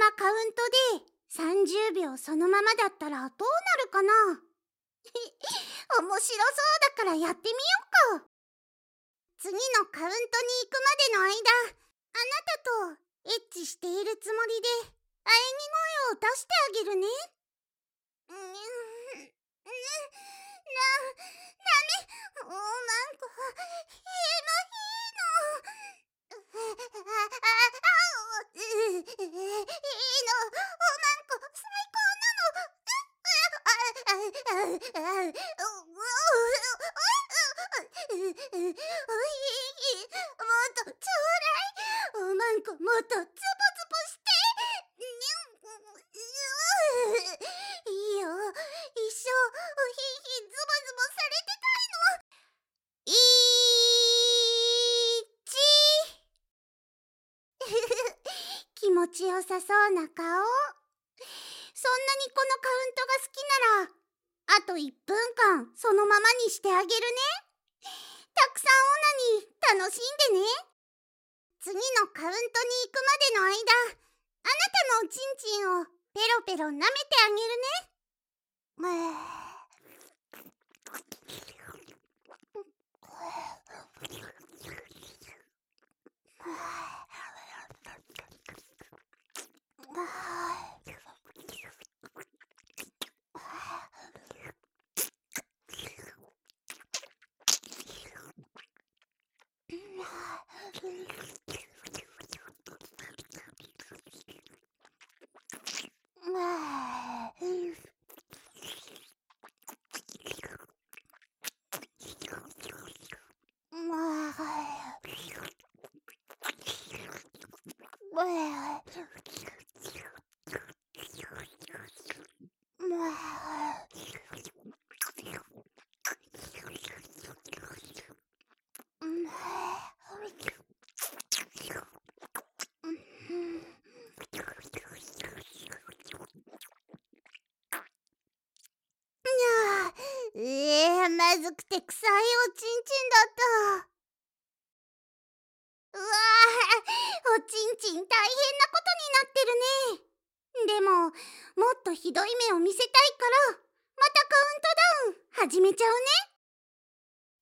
まカウントで30秒そのままだったらどうなるかな？面白そうだからやってみようか。次のカウントに行くまでの間、あなたとエッチしているつもりで喘ぎ声を出してあげるね。ダメ、おまんこ、いいの、おまんこ最高なの。もっとちょうだい。おまんこもっとズボズボして。いいよ、一生おひいひズボズボされてたいの。気持ちよさそうな顔。そんなにこのカウントが好きなら、あと1分間そのままにしてあげるね。たくさんオナニー楽しんでね。次のカウントに行くまでの間、あなたのおちんちんをペロペロ舐めてあげるね。まずくて臭いおちんちんだった。うわー、おちんちん大変なことになってるね。でも、もっとひどい目を見せたいから、またカウントダウン始めちゃうね。